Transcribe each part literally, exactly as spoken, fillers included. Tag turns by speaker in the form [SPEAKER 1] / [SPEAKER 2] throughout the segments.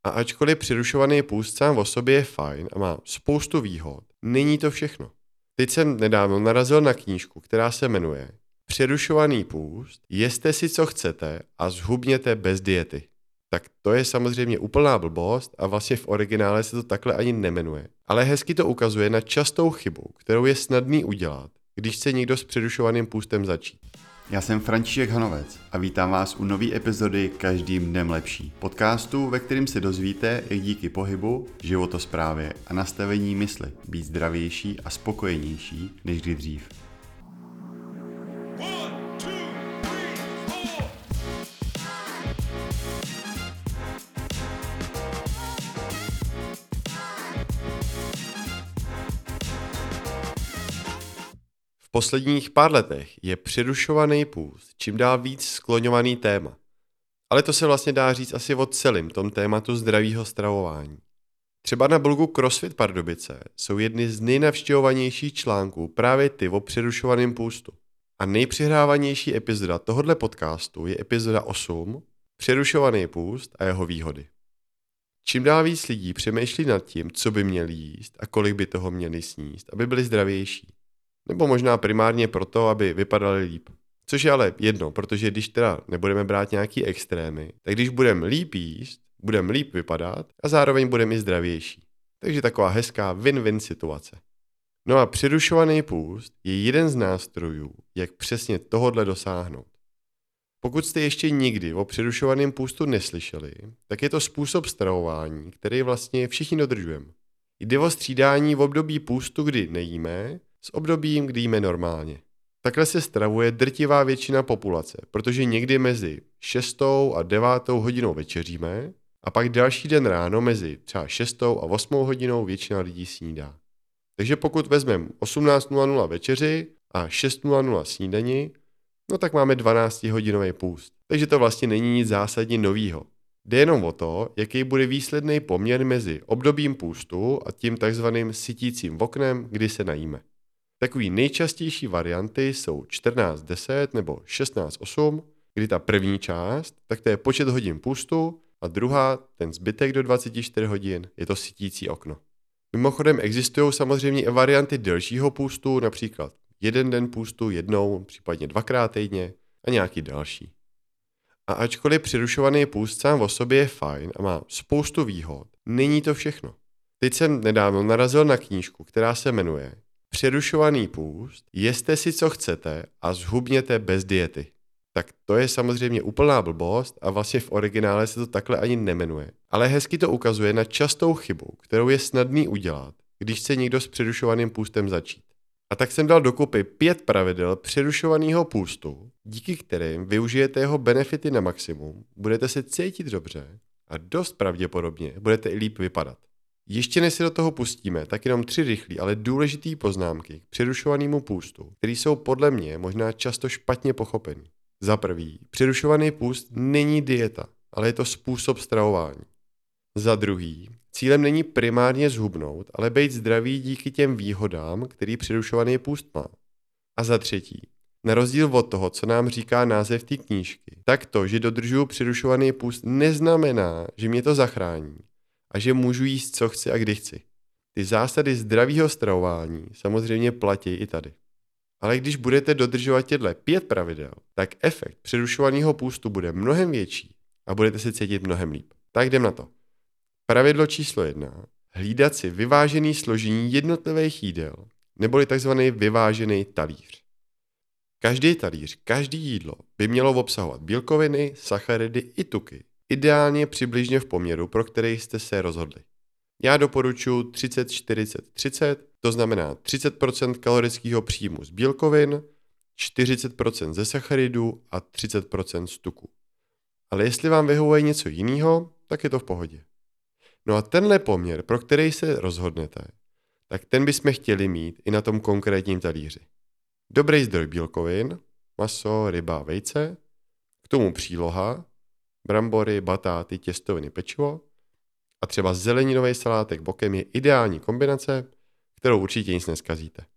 [SPEAKER 1] A ačkoliv přerušovaný půst sám o sobě je fajn a má spoustu výhod, není to všechno. Teď jsem nedávno narazil na knížku, která se jmenuje Přerušovaný půst, jeste si co chcete a zhubněte bez diety. Tak to je samozřejmě úplná blbost a vlastně v originále se to takhle ani nemenuje. Ale hezky to ukazuje na častou chybu, kterou je snadný udělat, když chce někdo s přerušovaným půstem začít.
[SPEAKER 2] Já jsem František Hanovec a vítám vás u nové epizody Každým dnem lepší. Podcastu, ve kterém se dozvíte, jak díky pohybu, životosprávě a nastavení mysli být zdravější a spokojenější než kdy dřív.
[SPEAKER 1] V posledních pár letech je přerušovaný půst čím dál víc skloňovaný téma. Ale to se vlastně dá říct asi o celém tom tématu zdravého stravování. Třeba na blogu CrossFit Pardubice jsou jedny z nejnavštěvovanějších článků právě ty o přerušovaném půstu. A nejpřihrávanější epizoda tohoto podcastu je epizoda osm, Přerušovaný půst a jeho výhody. Čím dál víc lidí přemýšlí nad tím, co by měli jíst a kolik by toho měli sníst, aby byli zdravější. Nebo možná primárně proto, aby vypadali líp. Což je ale jedno, protože když teda nebudeme brát nějaký extrémy, tak když budeme líp jíst, budeme líp vypadat a zároveň budeme i zdravější. Takže taková hezká win-win situace. No a přerušovaný půst je jeden z nástrojů, jak přesně tohodle dosáhnout. Pokud jste ještě nikdy o přerušovaném půstu neslyšeli, tak je to způsob stravování, který vlastně všichni dodržujeme. Jde o střídání v období půstu, kdy nejíme, s obdobím, kdy jíme normálně. Takhle se stravuje drtivá většina populace, protože někdy mezi šestou a devátou hodinou večeříme a pak další den ráno mezi třeba šestou a osmou hodinou většina lidí snídá. Takže pokud vezmeme osmnáct nula nula večeři a šest nula nula snídani, no tak máme dvanáctihodinový půst. Takže to vlastně není nic zásadně novýho. Jde jenom o to, jaký bude výsledný poměr mezi obdobím půstu a tím takzvaným sytícím oknem, kdy se najíme. Takový nejčastější varianty jsou čtrnáct deset nebo šestnáct osm, kdy ta první část, tak to je počet hodin půstu a druhá, ten zbytek do dvacet čtyři hodin, je to sytící okno. Mimochodem existují samozřejmě i varianty delšího půstu, například jeden den půstu jednou, případně dvakrát týdně a nějaký další. A ačkoliv přerušovaný půst sám o sobě je fajn a má spoustu výhod, není to všechno. Teď jsem nedávno narazil na knížku, která se jmenuje Přerušovaný půst, jeste si co chcete a zhubněte bez diety. Tak to je samozřejmě úplná blbost a vlastně v originále se to takhle ani nemenuje. Ale hezky to ukazuje na častou chybu, kterou je snadný udělat, když chce někdo s přerušovaným půstem začít. A tak jsem dal dokupy pět pravidel přerušovaného půstu, díky kterým využijete jeho benefity na maximum, budete se cítit dobře a dost pravděpodobně budete i líp vypadat. Ještě než se do toho pustíme, tak jenom tři rychlé, ale důležité poznámky k přerušovanému půstu, které jsou podle mě možná často špatně pochopený. Za prvý, přerušovaný půst není dieta, ale je to způsob stravování. Za druhý, cílem není primárně zhubnout, ale být zdravý díky těm výhodám, který přerušovaný půst má. A za třetí, na rozdíl od toho, co nám říká název té knížky, tak to, že dodržuju přerušovaný půst, neznamená, že mě to zachrání a že můžu jíst, co chci a kdy chci. Ty zásady zdravého stravování samozřejmě platí i tady. Ale když budete dodržovat těchto pět pravidel, tak efekt přerušovaného půstu bude mnohem větší a budete se cítit mnohem líp. Tak jdem na to. Pravidlo číslo jedna. Hlídat si vyvážený složení jednotlivých jídel, neboli takzvaný vyvážený talíř. Každý talíř, každý jídlo by mělo obsahovat bílkoviny, sacharidy i tuky. Ideálně přibližně v poměru, pro který jste se rozhodli. Já doporučuji třicet čtyřicet třicet, to znamená třicet procent kalorického příjmu z bílkovin, čtyřicet procent ze sacharidů a třicet procent z tuku. Ale jestli vám vyhovuje něco jiného, tak je to v pohodě. No a tenhle poměr, pro který se rozhodnete, tak ten bychom chtěli mít i na tom konkrétním talíři. Dobrý zdroj bílkovin, maso, ryba, vejce, k tomu příloha, brambory, batáty, těstoviny, pečivo a třeba zeleninový salátek bokem je ideální kombinace, kterou určitě nic neskazíte.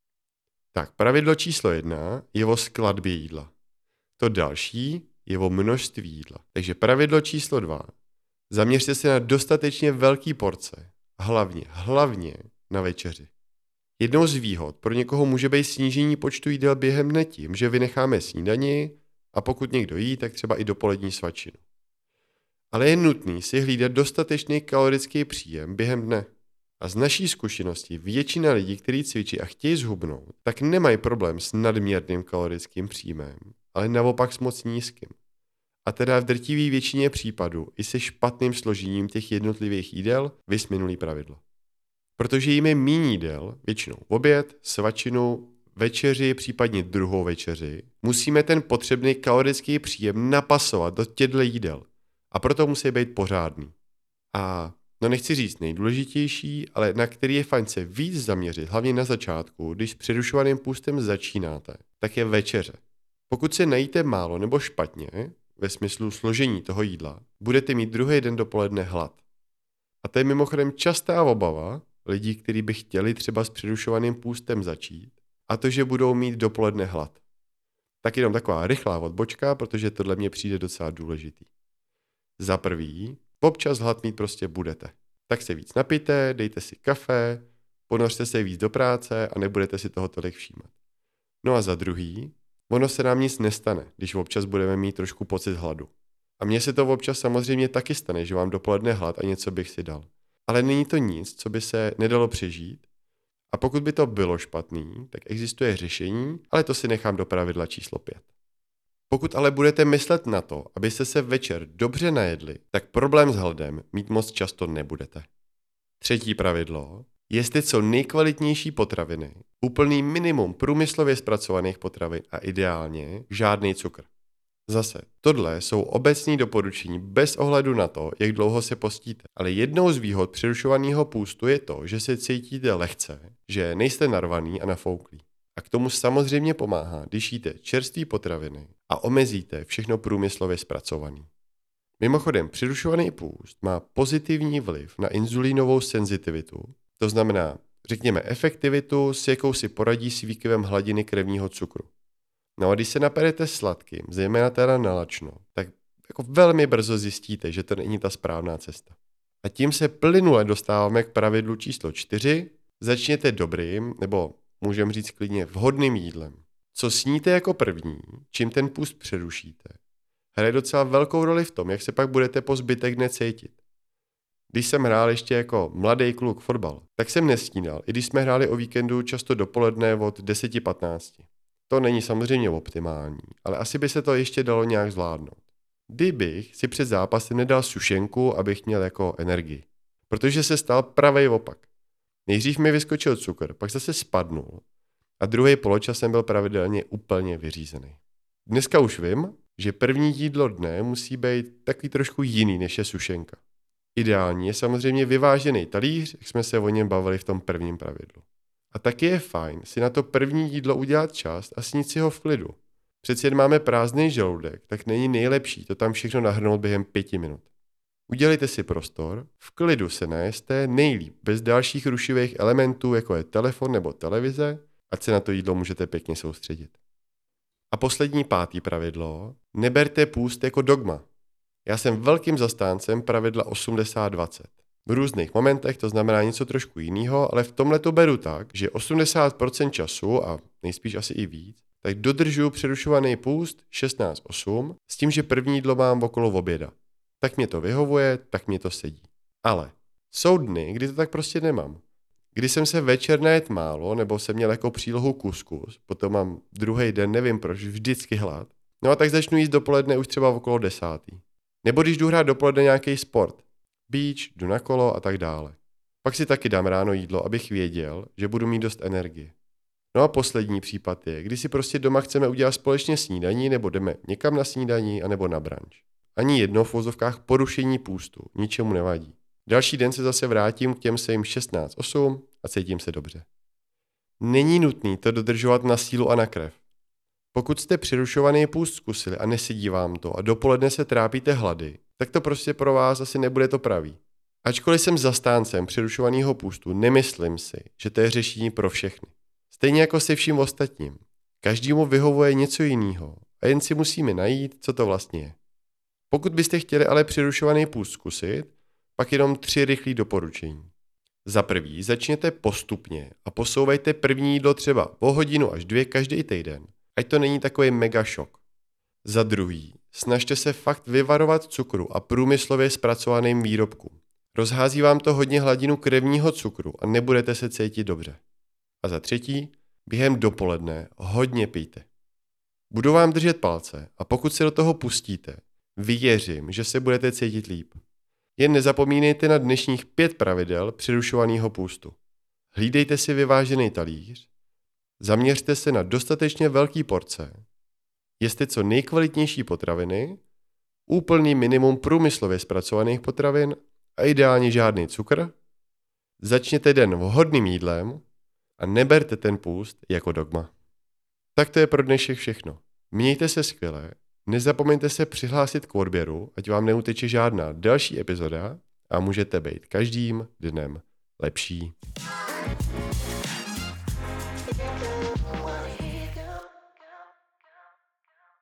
[SPEAKER 1] Tak pravidlo číslo jedna je o skladbě jídla. To další je o množství jídla. Takže pravidlo číslo dva. Zaměřte se na dostatečně velký porce. Hlavně, hlavně na večeři. Jednou z výhod pro někoho může být snížení počtu jídel během dne tím, že vynecháme snídani a pokud někdo jí, tak třeba i dopolední svačinu. Ale je nutný si hlídat dostatečný kalorický příjem během dne. A z naší zkušenosti většina lidí, kteří cvičí a chtějí zhubnout, tak nemají problém s nadměrným kalorickým příjmem, ale naopak s moc nízkým. A teda v drtivé většině případů i se špatným složením těch jednotlivých jídel vys minulý pravidlo. Protože jíme méně jídel, většinou oběd, svačinu, večeři, případně druhou večeři, musíme ten potřebný kalorický příjem napasovat do těchto jídel. A proto musí být pořádný. A no nechci říct nejdůležitější, ale na který je fajn se víc zaměřit, hlavně na začátku, když s přerušovaným půstem začínáte, tak je večeře. Pokud se najíte málo nebo špatně, ve smyslu složení toho jídla, budete mít druhý den dopoledne hlad. A to je mimochodem častá obava lidí, kteří by chtěli třeba s přerušovaným půstem začít, a to, že budou mít dopoledne hlad. Tak jenom taková rychlá odbočka, protože tohle mně přijde docela důležitý. Za prvý, občas hlad mít prostě budete. Tak se víc napijte, dejte si kafe, ponořte se víc do práce a nebudete si toho tolik všímat. No a za druhý, ono se nám nic nestane, když občas budeme mít trošku pocit hladu. A mně se to občas samozřejmě taky stane, že mám dopoledne hlad a něco bych si dal. Ale není to nic, co by se nedalo přežít. A pokud by to bylo špatný, tak existuje řešení, ale to si nechám do pravidla číslo pět. Pokud ale budete myslet na to, abyste se večer dobře najedli, tak problém s hladem mít moc často nebudete. Třetí pravidlo. Jeste co nejkvalitnější potraviny, úplný minimum průmyslově zpracovaných potravin a ideálně žádný cukr. Zase, tohle jsou obecní doporučení bez ohledu na to, jak dlouho se postíte. Ale jednou z výhod přerušovaného půstu je to, že se cítíte lehce, že nejste narvaný a nafouklý. A k tomu samozřejmě pomáhá, když jíte čerstvé potraviny a omezíte všechno průmyslově zpracované. Mimochodem, přerušovaný půst má pozitivní vliv na inzulínovou senzitivitu, to znamená, řekněme, efektivitu, s jakou si poradí s výkyvem hladiny krevního cukru. No a když se naperete sladkým, zejména teda nalačno, tak jako velmi brzo zjistíte, že to není ta správná cesta. A tím se plynule dostáváme k pravidlu číslo čtyři. Začněte dobrým, nebo můžeme říct klidně vhodným jídlem. Co sníte jako první, čím ten půst přerušíte, hraje docela velkou roli v tom, jak se pak budete po zbytek dne cítit. Když jsem hrál ještě jako mladý kluk fotbal, tak jsem nesnídal, i když jsme hráli o víkendu často dopoledne od deset patnáct. To není samozřejmě optimální, ale asi by se to ještě dalo nějak zvládnout. Kdybych si před zápasem nedal sušenku, abych měl jako energii. Protože se stal pravej opak. Nejdřív mi vyskočil cukr, pak zase spadnul a druhý poločas jsem byl pravidelně úplně vyřízený. Dneska už vím, že první jídlo dne musí být takový trošku jiný, než je sušenka. Ideální je samozřejmě vyvážený talíř, jak jsme se o něm bavili v tom prvním pravidlu. A taky je fajn si na to první jídlo udělat čas a snít si ho v klidu. Přeci jen máme prázdný žaludek, tak není nejlepší to tam všechno nahrnout během pěti minut. Udělejte si prostor, v klidu se najeste, nejlíp bez dalších rušivých elementů, jako je telefon nebo televize, ať se na to jídlo můžete pěkně soustředit. A poslední pátý pravidlo, neberte půst jako dogma. Já jsem velkým zastáncem pravidla osmdesát dvacet. V různých momentech to znamená něco trošku jiného, ale v tomhle to beru tak, že osmdesát procent času, a nejspíš asi i víc, tak dodržuju přerušovaný půst šestnáct osm s tím, že první jídlo mám okolo oběda. Tak mě to vyhovuje, tak mě to sedí. Ale jsou dny, kdy to tak prostě nemám. Když jsem se večer najet málo, nebo jsem měl jako přílohu kuskus, potom mám druhý den, nevím proč, vždycky hlad, no a tak začnu jíst dopoledne už třeba okolo desátý. Nebo když jdu hrát dopoledne nějaký sport, beach, jdu na kolo a tak dále. Pak si taky dám ráno jídlo, abych věděl, že budu mít dost energie. No a poslední případ je, kdy si prostě doma chceme udělat společně snídaní, nebo jdeme někam na snídaní, anebo na brunch. Ani jedno v vozovkách porušení půstu, ničemu nevadí. Další den se zase vrátím k těm svým šestnáct osm a cítím se dobře. Není nutný to dodržovat na sílu a na krev. Pokud jste přerušovaný půst zkusili a nesedí vám to a dopoledne se trápíte hlady, tak to prostě pro vás asi nebude to pravý. Ačkoliv jsem zastáncem přerušovaného půstu, nemyslím si, že to je řešení pro všechny. Stejně jako se vším ostatním. Každému vyhovuje něco jiného a jen si musíme najít, co to vlastně je. Pokud byste chtěli ale přerušovaný půst zkusit, pak jenom tři rychlé doporučení. Za prvý, začněte postupně a posouvejte první jídlo třeba o hodinu až dvě každý týden, ať to není takový mega šok. Za druhý, snažte se fakt vyvarovat cukru a průmyslově zpracovaným výrobkům. Rozhází vám to hodně hladinu krevního cukru a nebudete se cítit dobře. A za třetí, během dopoledne hodně pijte. Budu vám držet palce a pokud se do toho pustíte, věřím, že se budete cítit líp. Jen nezapomínejte na dnešních pět pravidel přerušovaného půstu. Hlídejte si vyvážený talíř, zaměřte se na dostatečně velké porce, jeste co nejkvalitnější potraviny, úplný minimum průmyslově zpracovaných potravin a ideálně žádný cukr, začněte den vhodným jídlem a neberte ten půst jako dogma. Tak to je pro dnešek všechno. Mějte se skvěle, nezapomeňte se přihlásit k odběru, ať vám neuteče žádná další epizoda a můžete být každým dnem lepší.